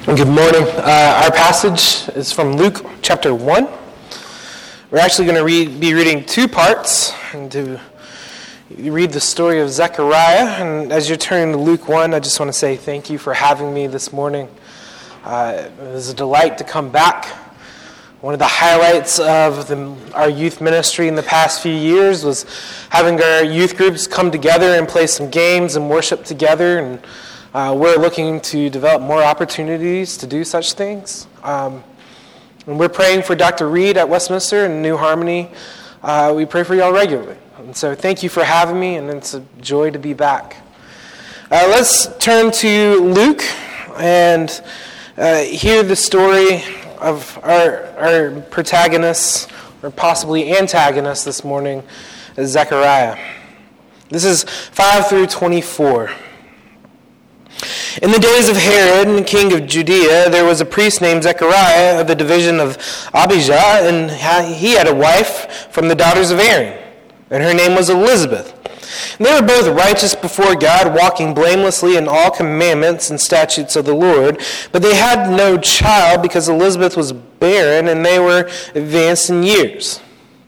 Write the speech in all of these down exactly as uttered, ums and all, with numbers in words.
Good morning. Uh, our passage is from Luke chapter one. We're actually going to read, be reading two parts and to read the story of Zechariah. And as you're turning to Luke one, I just want to say thank you for having me this morning. Uh, it was a delight to come back. One of the highlights of the, our youth ministry in the past few years was having our youth groups come together and play some games and worship together. And Uh, we're looking to develop more opportunities to do such things. Um, and we're praying for Doctor Reed at Westminster and New Harmony. Uh, we pray for y'all regularly. And so thank you for having me, and it's a joy to be back. Uh, let's turn to Luke and uh, hear the story of our, our protagonist, or possibly antagonist this morning, Zechariah. This is five through twenty-four. In the days of Herod, king of Judea, there was a priest named Zechariah of the division of Abijah, and he had a wife from the daughters of Aaron, and her name was Elizabeth. And they were both righteous before God, walking blamelessly in all commandments and statutes of the Lord, but they had no child because Elizabeth was barren, and they were advanced in years.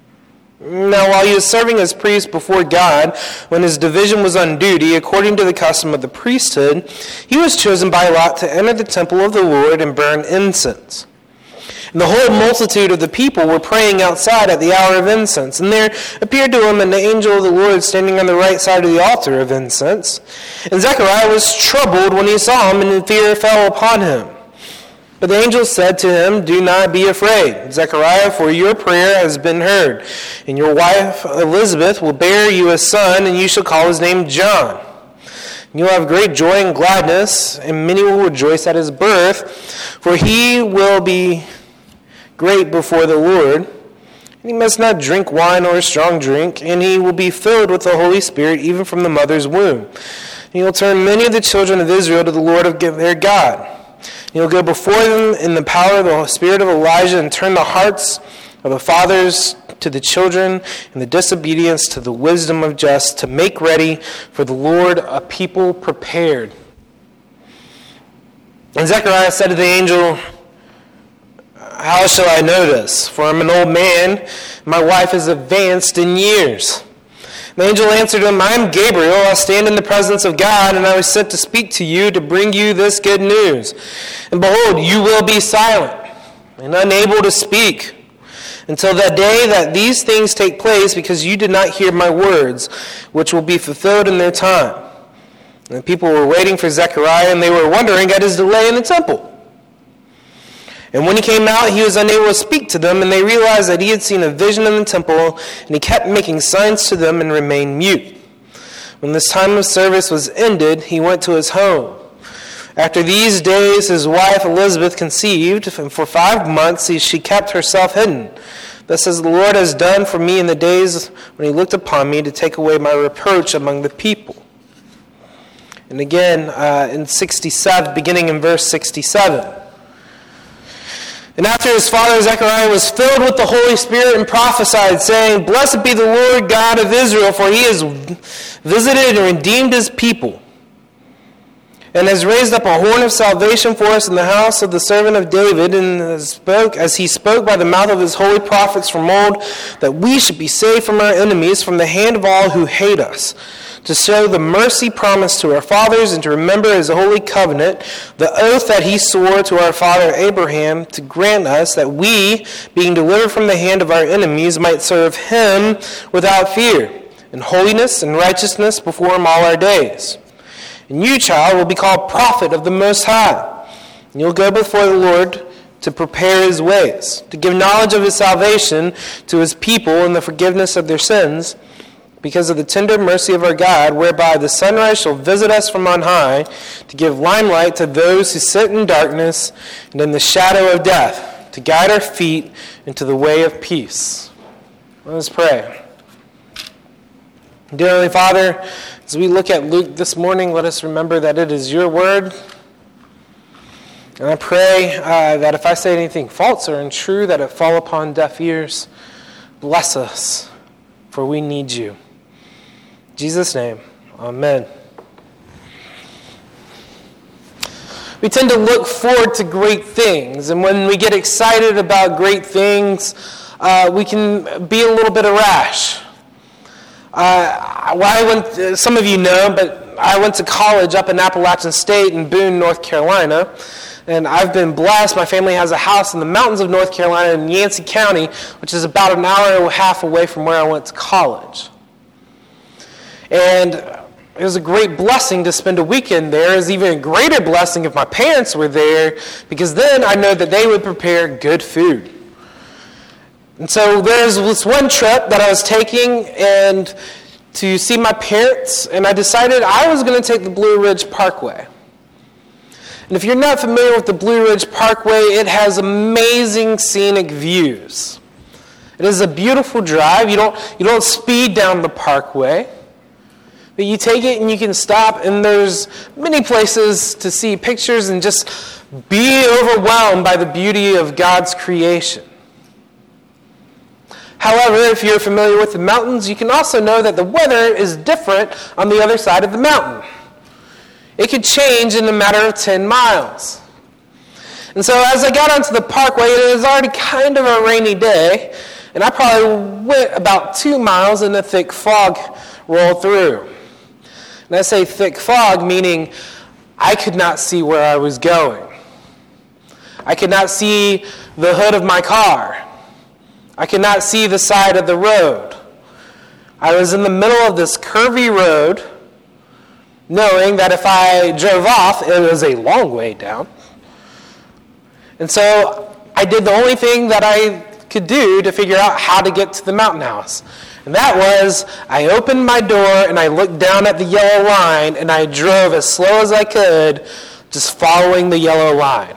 Now, while he was serving as priest before God, when his division was on duty, according to the custom of the priesthood, he was chosen by lot to enter the temple of the Lord and burn incense. And the whole multitude of the people were praying outside at the hour of incense, and there appeared to him an angel of the Lord standing on the right side of the altar of incense. And Zechariah was troubled when he saw him, and fear fell upon him. But the angel said to him, "Do not be afraid, Zechariah, for your prayer has been heard. And your wife Elizabeth will bear you a son, and you shall call his name John. And you will have great joy and gladness, and many will rejoice at his birth, for he will be great before the Lord. And he must not drink wine or strong drink, and he will be filled with the Holy Spirit even from the mother's womb. And he will turn many of the children of Israel to the Lord of their God. He will go before them in the power of the spirit of Elijah and turn the hearts of the fathers to the children and the disobedience to the wisdom of just, to make ready for the Lord a people prepared." And Zechariah said to the angel, "How shall I know this? For I'm an old man, my wife is advanced in years." The angel answered him, "I am Gabriel. I stand in the presence of God, and I was sent to speak to you to bring you this good news. And behold, you will be silent and unable to speak until the day that these things take place, because you did not hear my words, which will be fulfilled in their time." And the people were waiting for Zechariah, and they were wondering at his delay in the temple. And when he came out, he was unable to speak to them, and they realized that he had seen a vision in the temple, and he kept making signs to them and remained mute. When this time of service was ended, he went to his home. After these days, his wife Elizabeth conceived, and for five months she kept herself hidden. Thus as the Lord has done for me in the days when he looked upon me to take away my reproach among the people. And again, uh, in sixty-seven, beginning in verse sixty-seven. And after his father Zechariah was filled with the Holy Spirit and prophesied, saying, "Blessed be the Lord God of Israel, for he has visited and redeemed his people, and has raised up a horn of salvation for us in the house of the servant of David, and as, spoke, as he spoke by the mouth of his holy prophets from old, that we should be saved from our enemies, from the hand of all who hate us, to show the mercy promised to our fathers, and to remember his holy covenant, the oath that he swore to our father Abraham, to grant us that we, being delivered from the hand of our enemies, might serve him without fear, in holiness and righteousness before him all our days. And you, child, will be called prophet of the Most High. And you'll go before the Lord to prepare his ways, to give knowledge of his salvation to his people and the forgiveness of their sins, because of the tender mercy of our God, whereby the sunrise shall visit us from on high, to give limelight to those who sit in darkness and in the shadow of death, to guide our feet into the way of peace." Let us pray. Dear Heavenly Father, as we look at Luke this morning, let us remember that it is your word. And I pray uh, that if I say anything false or untrue, that it fall upon deaf ears. Bless us, for we need you. In Jesus' name, amen. we tend to look forward to great things. And when we get excited about great things, uh, we can be a little bit rash. Uh, well, I went, some of you know, but I went to college up in Appalachian State in Boone, North Carolina. And I've been blessed. My family has a house in the mountains of North Carolina in Yancey County, which is about an hour and a half away from where I went to college. And it was a great blessing to spend a weekend there. It was even a greater blessing if my parents were there, because then I know that they would prepare good food. And so there's this one trip that I was taking and to see my parents, and I decided I was going to take the Blue Ridge Parkway. And if you're not familiar with the Blue Ridge Parkway, it has amazing scenic views. It is a beautiful drive. You don't, you don't speed down the parkway, but you take it and you can stop, and there's many places to see pictures and just be overwhelmed by the beauty of God's creation. However, if you're familiar with the mountains, you can also know that the weather is different on the other side of the mountain. It could change in a matter of ten miles. And so as I got onto the parkway, it was already kind of a rainy day, and I probably went about two miles and a thick fog rolled through. And I say thick fog, meaning I could not see where I was going. I could not see the hood of my car. I could not see the side of the road. I was in the middle of this curvy road, knowing that if I drove off, it was a long way down. And so I did the only thing that I could do to figure out how to get to the mountain house. And that was, I opened my door and I looked down at the yellow line and I drove as slow as I could, just following the yellow line.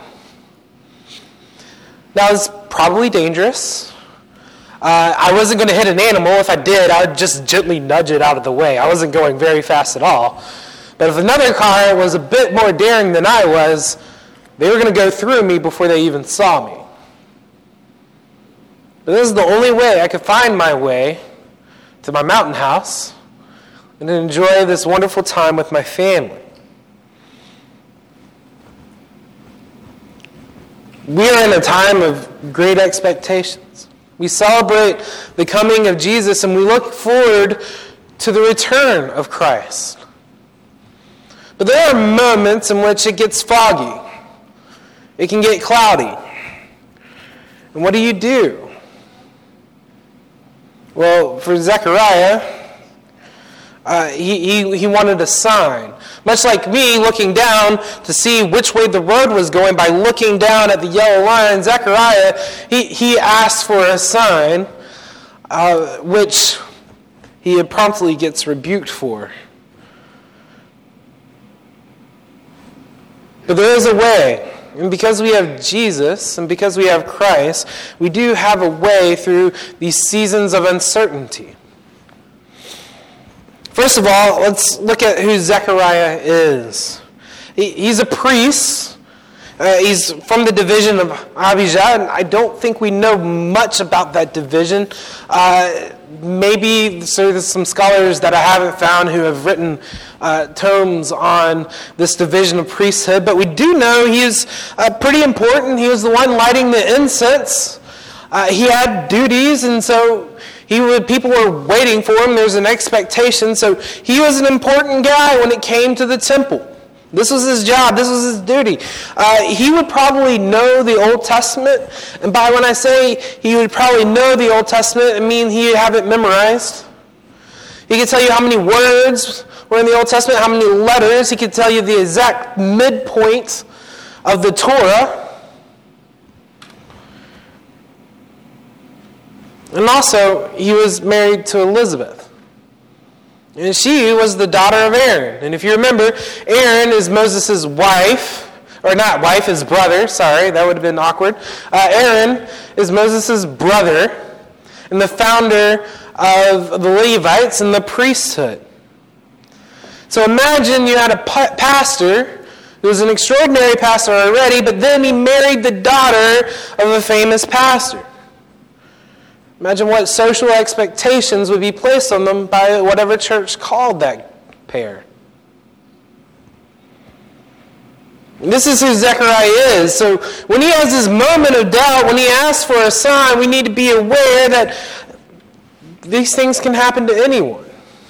That was probably dangerous. Uh, I wasn't going to hit an animal. If I did, I would just gently nudge it out of the way. I wasn't going very fast at all. But if another car was a bit more daring than I was, they were going to go through me before they even saw me. But this is the only way I could find my way to my mountain house and enjoy this wonderful time with my family. We are in a time of great expectations. We celebrate the coming of Jesus and we look forward to the return of Christ. But there are moments in which it gets foggy. It can get cloudy. And what do you do? Well, for Zechariah, uh, he, he, he wanted a sign. Much like me looking down to see which way the road was going by looking down at the yellow line, Zechariah, he, he asked for a sign, uh, which he promptly gets rebuked for. But there is a way. And because we have Jesus and because we have Christ, we do have a way through these seasons of uncertainty. First of all, let's look at who Zechariah is. He, he's a priest. Uh, he's from the division of Abijah, and I don't think we know much about that division. Uh, maybe so there's some scholars that I haven't found who have written uh, tomes on this division of priesthood, but we do know he is uh, pretty important. He was the one lighting the incense. Uh, he had duties, and so he would, people were waiting for him. There's an expectation, so he was an important guy when it came to the temple. This was his job. This was his duty. Uh, he would probably know the Old Testament. And by when I say he would probably know the Old Testament, I mean he would have it memorized. He could tell you how many words were in the Old Testament, how many letters. He could tell you the exact midpoint of the Torah. And also, he was married to Elizabeth. And she was the daughter of Aaron. And if you remember, Aaron is Moses' wife, or not wife, his brother. Sorry, that would have been awkward. Uh, Aaron is Moses' brother and the founder of the Levites and the priesthood. So imagine you had a pastor who was an extraordinary pastor already, but then he married the daughter of a famous pastor. Imagine what social expectations would be placed on them by whatever church called that pair. This is who Zechariah is. So when he has this moment of doubt, when he asks for a sign, we need to be aware that these things can happen to anyone.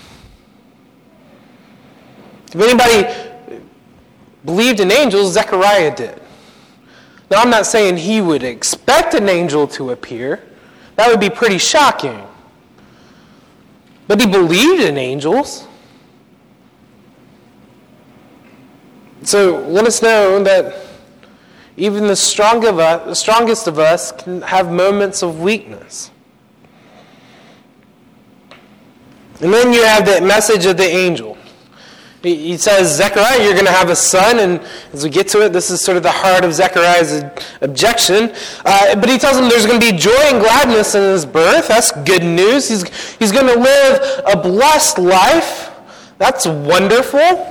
If anybody believed in angels, Zechariah did. Now, I'm not saying he would expect an angel to appear. That would be pretty shocking. But he believed in angels. So let us know that even the strong of us, the strongest of us can have moments of weakness. And then you have the message of the angel. He says, Zechariah, you're going to have a son, and as we get to it, this is sort of the heart of Zechariah's objection. Uh, but he tells him there's going to be joy and gladness in his birth. That's good news. He's, he's going to live a blessed life. That's wonderful.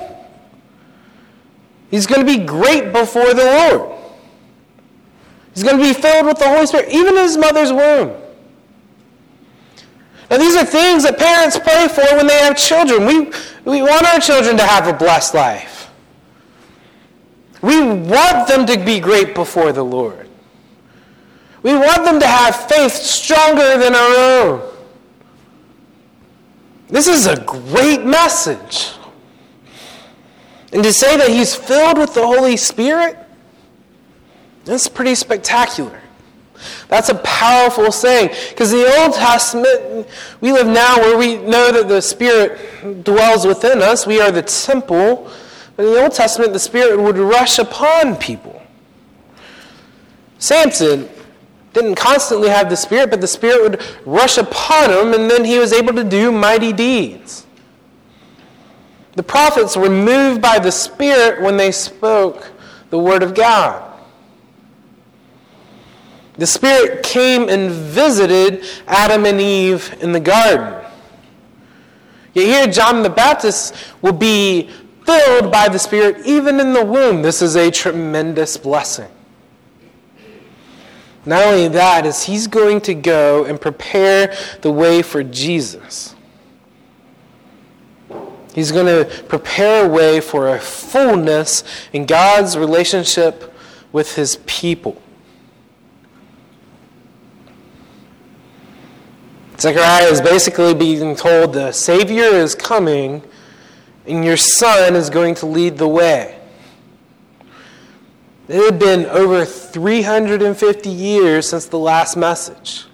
He's going to be great before the Lord. He's going to be filled with the Holy Spirit, even in his mother's womb. Now, these are things that parents pray for when they have children. We, we want our children to have a blessed life. We want them to be great before the Lord. We want them to have faith stronger than our own. This is a great message. And to say that he's filled with the Holy Spirit, that's pretty spectacular. That's a powerful saying. Because in the Old Testament, we live now where we know that the Spirit dwells within us. We are the temple. But in the Old Testament, the Spirit would rush upon people. Samson didn't constantly have the Spirit, but the Spirit would rush upon him, and then he was able to do mighty deeds. The prophets were moved by the Spirit when they spoke the Word of God. The Spirit came and visited Adam and Eve in the garden. Yet here, John the Baptist will be filled by the Spirit even in the womb. This is a tremendous blessing. Not only that, is he's going to go and prepare the way for Jesus. He's going to prepare a way for a fullness in God's relationship with his people. Zechariah is basically being told the Savior is coming and your son is going to lead the way. It had been over three hundred fifty years since the last message.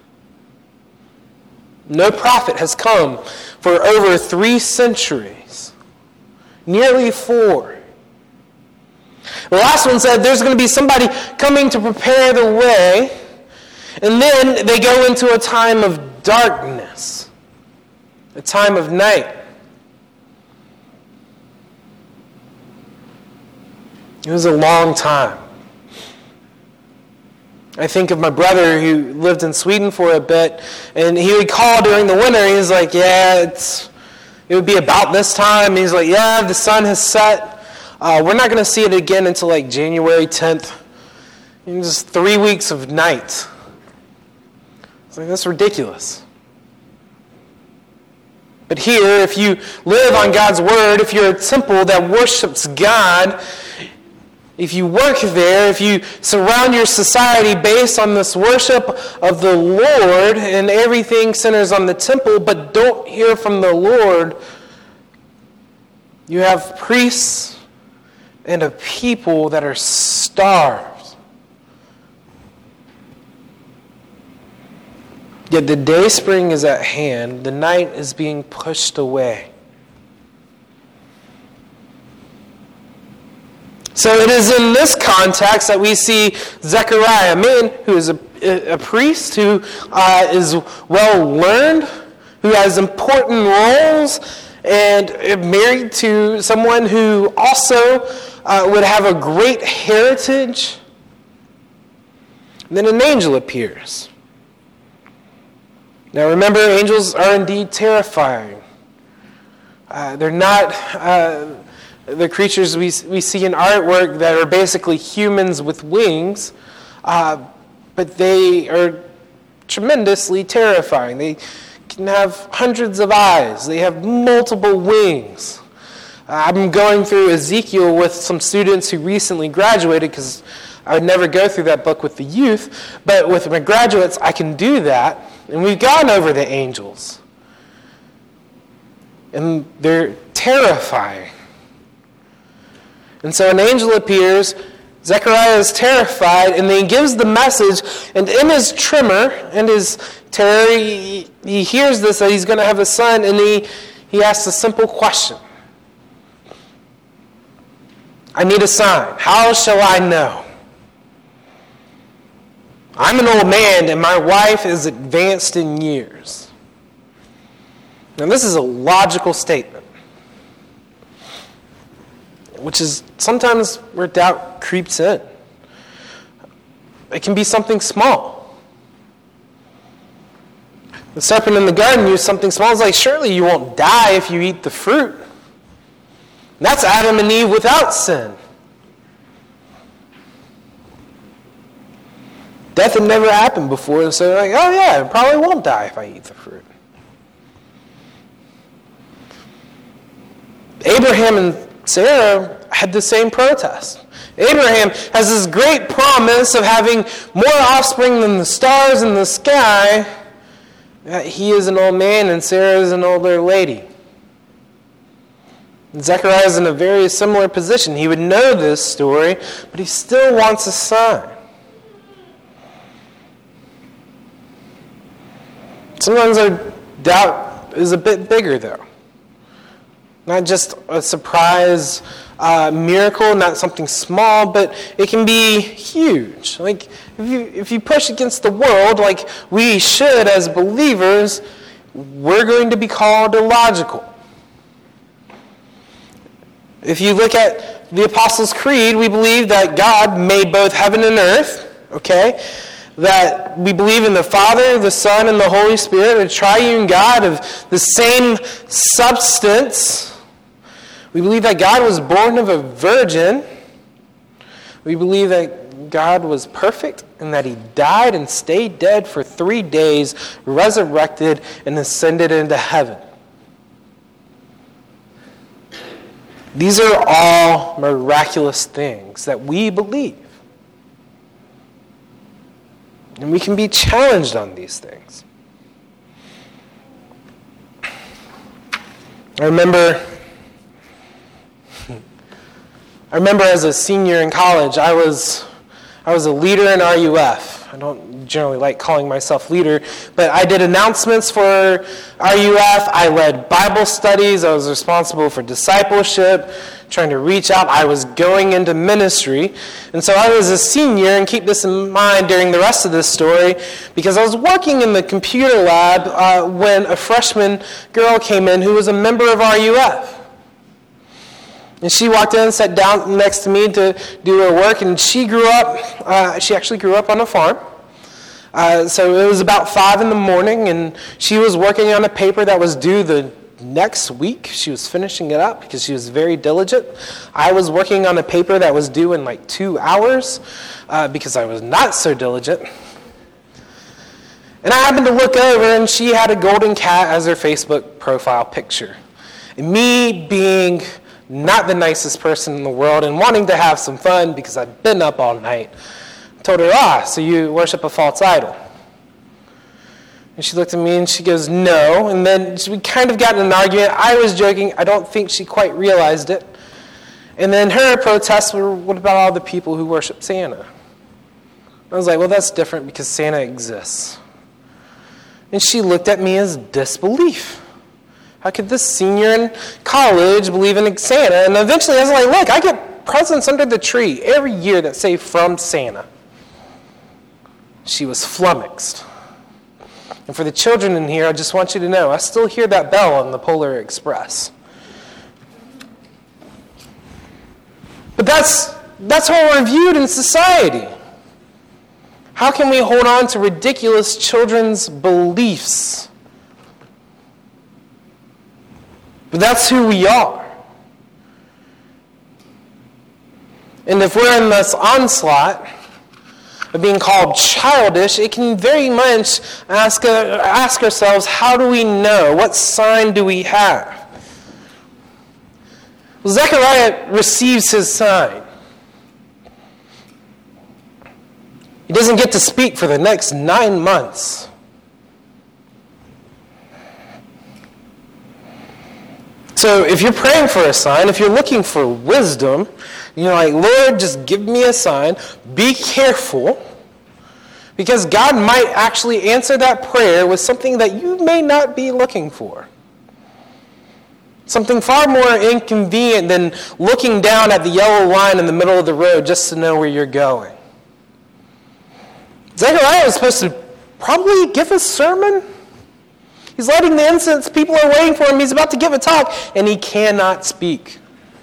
No prophet has come for over three centuries. Nearly four. The last one said there's going to be somebody coming to prepare the way. And then they go into a time of darkness. A time of night. It was a long time. I think of my brother who lived in Sweden for a bit, and he would call during the winter, and he's like, yeah, it's, it would be about this time. And he's like, yeah, the sun has set. Uh, we're not going to see it again until like January tenth. And just three weeks of night. It's like, that's ridiculous. But here, if you live on God's Word, if you're a temple that worships God, if you work there, if you surround your society based on this worship of the Lord and everything centers on the temple, but don't hear from the Lord, you have priests and a people that are starved. Yet the day spring is at hand, the night is being pushed away. So it is in this context that we see Zechariah, a man who is a, a priest, who uh, is well learned, who has important roles, and married to someone who also uh, would have a great heritage. And then an angel appears. Now remember, angels are indeed terrifying. Uh, they're not uh, the creatures we we see in artwork that are basically humans with wings, uh, but they are tremendously terrifying. They can have hundreds of eyes. They have multiple wings. I'm going through Ezekiel with some students who recently graduated because I would never go through that book with the youth, but with my graduates, I can do that. And we've gone over the angels. And they're terrifying. And so an angel appears, Zechariah is terrified, and then he gives the message, and in his tremor and his terror, he, he hears this, that he's going to have a son, and he, he asks a simple question. I need a sign. How shall I know? I'm an old man, and my wife is advanced in years. Now, this is a logical statement, which is sometimes where doubt creeps in. It can be something small. The serpent in the garden used something small. It's like, surely you won't die if you eat the fruit. That's Adam and Eve without sin. Death had never happened before, so they're like, oh yeah, I probably won't die if I eat the fruit. Abraham and Sarah had the same protest. Abraham has this great promise of having more offspring than the stars in the sky. He is an old man and Sarah is an older lady. Zechariah is in a very similar position. He would know this story, but he still wants a sign. Sometimes our doubt is a bit bigger, though. Not just a surprise uh, miracle, not something small, but it can be huge. Like, if you, if you push against the world, like we should as believers, we're going to be called illogical. If you look at the Apostles' Creed, we believe that God made both heaven and earth, okay? That we believe in the Father, the Son, and the Holy Spirit, a triune God of the same substance. We believe that God was born of a virgin. We believe that God was perfect and that he died and stayed dead for three days, resurrected, and ascended into heaven. These are all miraculous things that we believe. And we can be challenged on these things. I remember, I remember as a senior in college, I was, I was a leader in R U F. I don't generally like calling myself leader, but I did announcements for R U F. I led Bible studies. I was responsible for discipleship, trying to reach out. I was going into ministry. And so I was a senior, and keep this in mind during the rest of this story, because I was working in the computer lab uh, when a freshman girl came in who was a member of R U F. And she walked in and sat down next to me to do her work, and she grew up, uh, she actually grew up on a farm. Uh, so it was about five in the morning, and she was working on a paper that was due the next week. She was finishing it up because she was very diligent. I was working on a paper that was due in like two hours uh, because I was not so diligent. And I happened to look over, and she had a golden cat as her Facebook profile picture. And me being not the nicest person in the world and wanting to have some fun because I'd been up all night, I told her, ah, so you worship a false idol? And she looked at me and she goes, no. And then we kind of got in an argument. I was joking. I don't think she quite realized it. And then her protests were, what about all the people who worship Santa? I was like, well, that's different because Santa exists. And she looked at me as disbelief. How could this senior in college believe in Santa? And eventually I was like, look, I get presents under the tree every year that say from Santa. She was flummoxed. And for the children in here, I just want you to know, I still hear that bell on the Polar Express. But that's, that's how we're viewed in society. How can we hold on to ridiculous children's beliefs? But that's who we are. And if we're in this onslaught of being called childish, it can very much ask, uh, ask ourselves, how do we know? What sign do we have? Well, Zechariah receives his sign. He doesn't get to speak for the next nine months. So if you're praying for a sign, if you're looking for wisdom, you're like, Lord, just give me a sign. Be careful, because God might actually answer that prayer with something that you may not be looking for. Something far more inconvenient than looking down at the yellow line in the middle of the road just to know where you're going. Zechariah was supposed to probably give a sermon. He's lighting the incense. People are waiting for him. He's about to give a talk, and he cannot speak.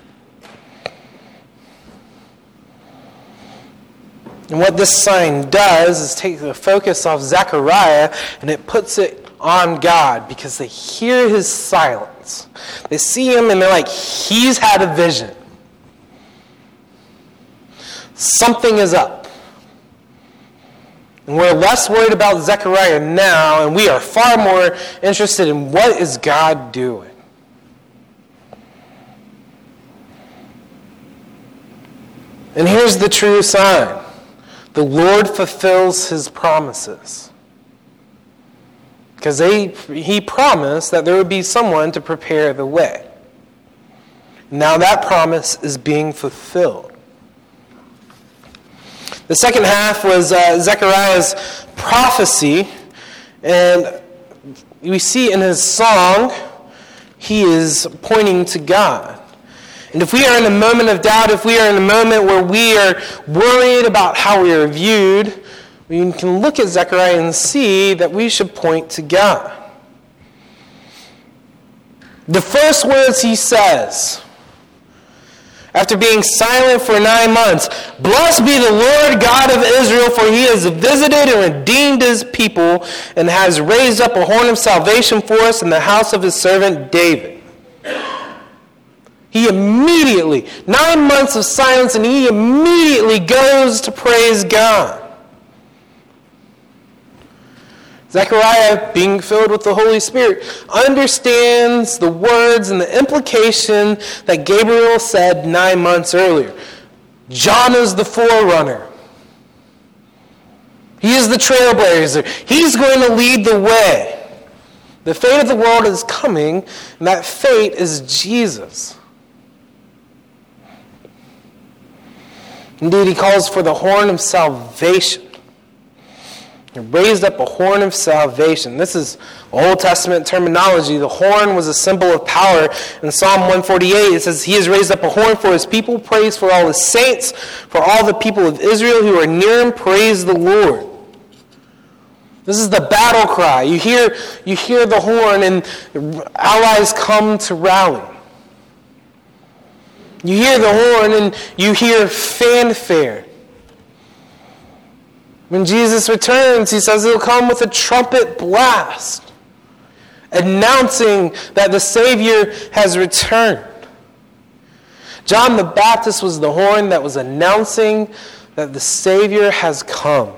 And what this sign does is take the focus off Zechariah, and it puts it on God, because they hear his silence. They see him, and they're like, he's had a vision. Something is up. And we're less worried about Zechariah now, and we are far more interested in what is God doing. And here's the true sign. The Lord fulfills his promises. Because they, he promised that there would be someone to prepare the way. Now that promise is being fulfilled. The second half was uh, Zechariah's prophecy, and we see in his song, he is pointing to God. And if we are in a moment of doubt, if we are in a moment where we are worried about how we are viewed, we can look at Zechariah and see that we should point to God. The first words he says, after being silent for nine months, "Blessed be the Lord God of Israel, for he has visited and redeemed his people and has raised up a horn of salvation for us in the house of his servant David." He immediately, nine months of silence, and he immediately goes to praise God. Zechariah, being filled with the Holy Spirit, understands the words and the implication that Gabriel said nine months earlier. John is the forerunner. He is the trailblazer. He's going to lead the way. The fate of the world is coming, and that fate is Jesus. Indeed, he calls for the horn of salvation. He raised up a horn of salvation. This is Old Testament terminology. The horn was a symbol of power. In Psalm one forty-eight, it says, "He has raised up a horn for his people. Praise for all his saints. For all the people of Israel who are near him, praise the Lord." This is the battle cry. You hear, you hear the horn, and allies come to rally. You hear the horn, and you hear fanfare. When Jesus returns, he says he'll come with a trumpet blast, announcing that the Savior has returned. John the Baptist was the horn that was announcing that the Savior has come.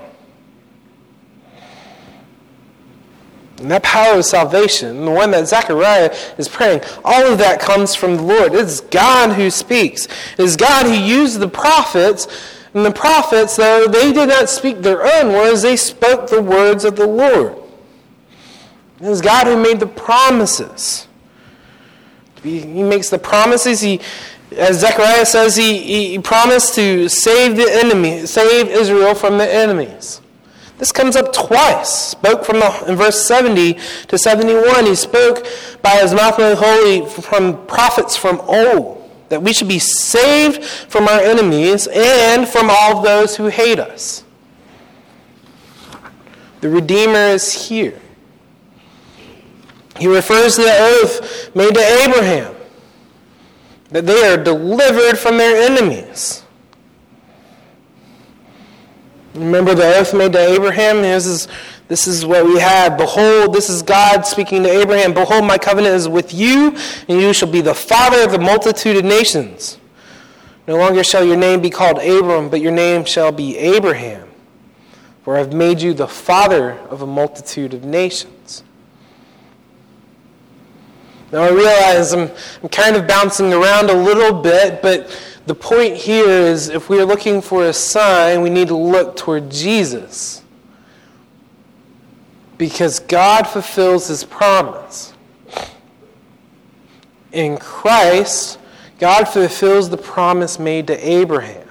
And that power of salvation, the one that Zechariah is praying, all of that comes from the Lord. It's God who speaks. It's God who used the prophets. And the prophets, though, they did not speak their own words. They spoke the words of the Lord. It was God who made the promises. He makes the promises. He, as Zechariah says, he, he promised to save the enemy, save Israel from the enemies. This comes up twice. Spoke from the, in verse seventy to seventy-one. He spoke by his mouth made holy from prophets from old, that we should be saved from our enemies and from all those who hate us. The Redeemer is here. He refers to the oath made to Abraham, that they are delivered from their enemies. Remember the oath made to Abraham? This is, this is what we had. Behold, this is God speaking to Abraham. Behold, my covenant is with you, and you shall be the father of the multitude of nations. No longer shall your name be called Abram, but your name shall be Abraham. For I have made you the father of a multitude of nations. Now I realize I'm, I'm kind of bouncing around a little bit, but the point here is if we are looking for a sign, we need to look toward Jesus. Because God fulfills his promise. In Christ, God fulfills the promise made to Abraham.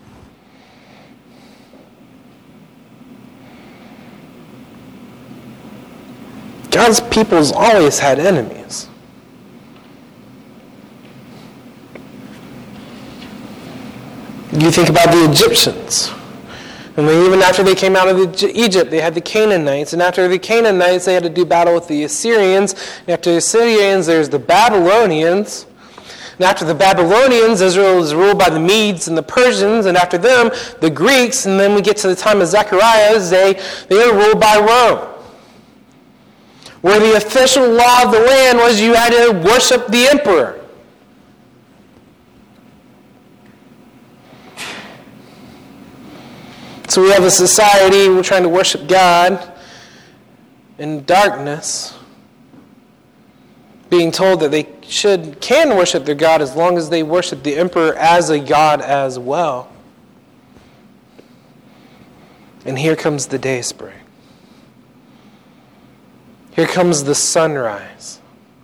God's people's always had enemies. You think about the Egyptians. And then even after they came out of Egypt, they had the Canaanites. And after the Canaanites, they had to do battle with the Assyrians. And after the Assyrians, there's the Babylonians. And after the Babylonians, Israel is ruled by the Medes and the Persians. And after them, the Greeks. And then we get to the time of Zechariah, they, they are ruled by Rome. Where the official law of the land was you had to worship the emperor. So we have a society, we're trying to worship God in darkness, being told that they should can worship their God as long as they worship the emperor as a god as well. And here comes the dayspring. Here comes the sunrise.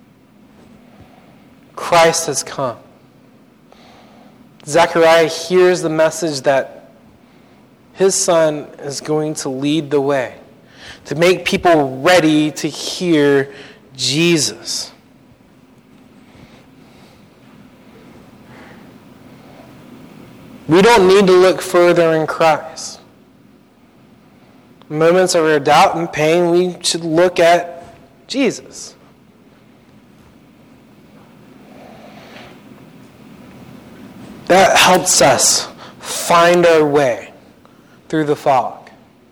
Christ has come. Zechariah hears the message that his son is going to lead the way, to make people ready to hear Jesus. We don't need to look further in Christ. In moments of our doubt and pain, we should look at Jesus. That helps us find our way through the fog.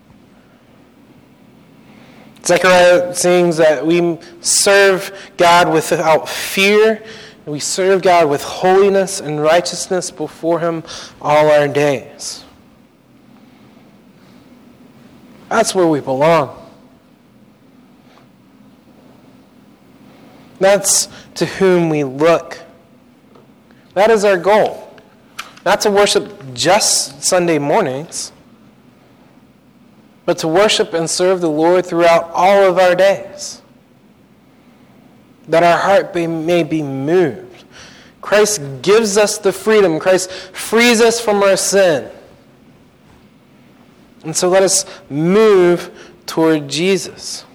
Zechariah sings that we serve God without fear, and we serve God with holiness and righteousness before him all our days. That's where we belong. That's to whom we look. That is our goal. Not to worship just Sunday mornings, but to worship and serve the Lord throughout all of our days. That our heart may be moved. Christ gives us the freedom. Christ frees us from our sin. And so let us move toward Jesus.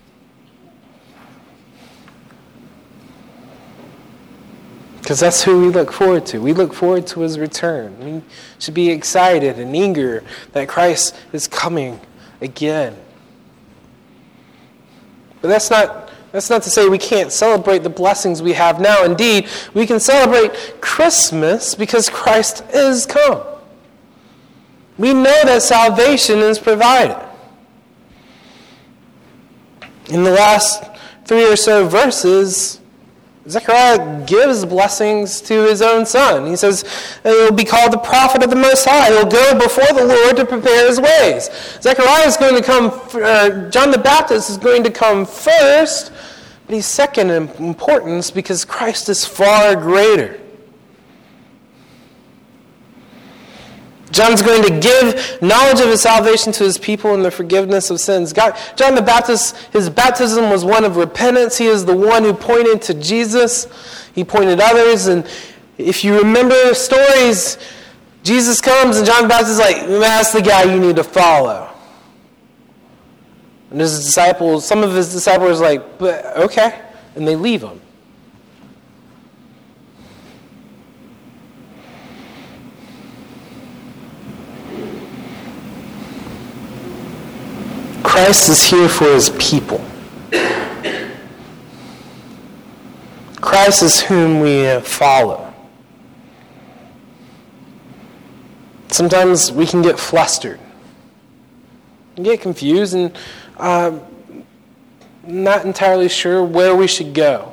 Because that's who we look forward to. We look forward to his return. We should be excited and eager that Christ is coming again. But that's not, that's not to say we can't celebrate the blessings we have now. Indeed, we can celebrate Christmas because Christ is come. We know that salvation is provided. In the last three or so verses, Zechariah gives blessings to his own son. He says, he will be called the prophet of the Most High. He will go before the Lord to prepare his ways. Zechariah is going to come, uh, John the Baptist is going to come first, but he's second in importance because Christ is far greater. John's going to give knowledge of his salvation to his people and the forgiveness of sins. God, John the Baptist, his baptism was one of repentance. He is the one who pointed to Jesus. He pointed others. And if you remember stories, Jesus comes and John the Baptist is like, that's the guy you need to follow. And his disciples, some of his disciples are like, but okay. And they leave him. Christ is here for his people. Christ is whom we follow. Sometimes we can get flustered, and get confused, and uh, not entirely sure where we should go.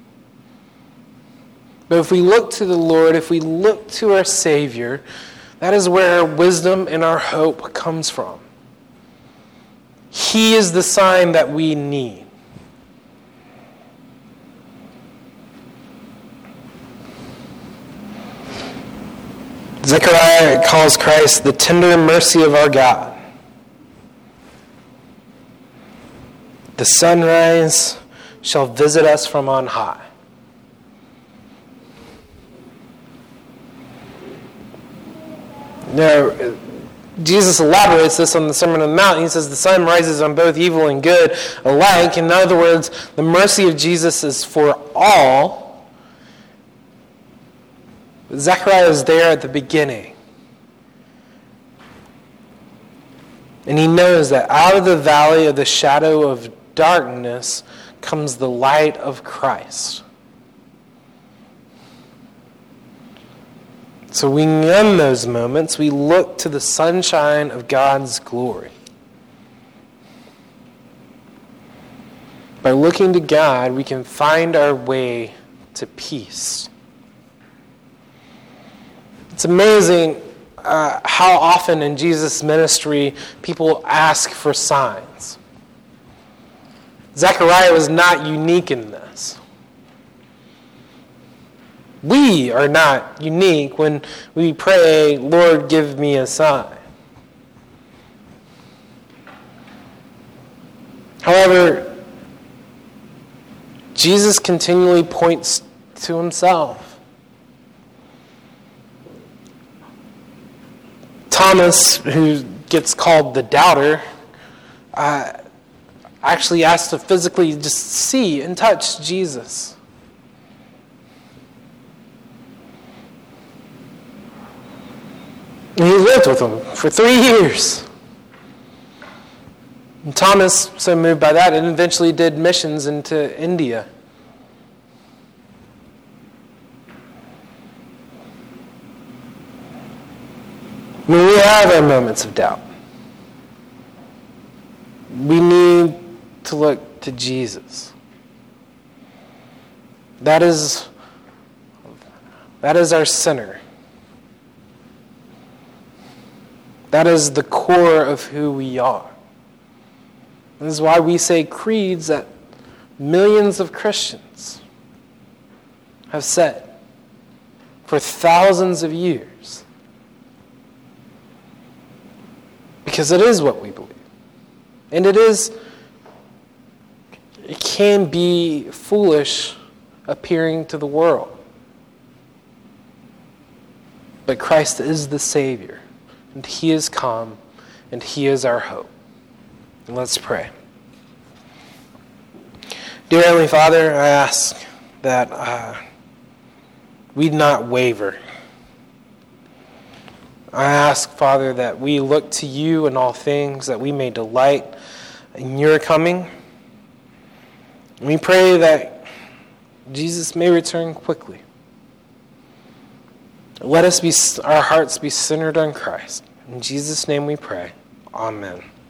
But if we look to the Lord, if we look to our Savior, that is where our wisdom and our hope comes from. He is the sign that we need. Zechariah calls Christ the tender mercy of our God. The sunrise shall visit us from on high. Now, Jesus elaborates this on the Sermon on the Mount. He says the sun rises on both evil and good alike. In other words, the mercy of Jesus is for all. Zechariah is there at the beginning. And he knows that out of the valley of the shadow of darkness comes the light of Christ. So we in those moments, we look to the sunshine of God's glory. By looking to God, we can find our way to peace. It's amazing uh, how often in Jesus' ministry people ask for signs. Zechariah was not unique in this. We are not unique when we pray, Lord, give me a sign. However, Jesus continually points to himself. Thomas, who gets called the doubter, uh, actually asked to physically just see and touch Jesus. And he lived with him for three years. And Thomas, so moved by that, and eventually did missions into India. When we have our moments of doubt, we need to look to Jesus. That is, that is our center. That is the core of who we are. This is why we say creeds that millions of Christians have said for thousands of years. Because it is what we believe. And it is, it can be foolish appearing to the world. But Christ is the Savior. And he is come, and he is our hope. And let's pray. Dear Heavenly Father, I ask that uh, we not waver. I ask, Father, that we look to you in all things, that we may delight in your coming. And we pray that Jesus may return quickly. Let us be, our hearts be centered on Christ. In Jesus' name we pray. Amen.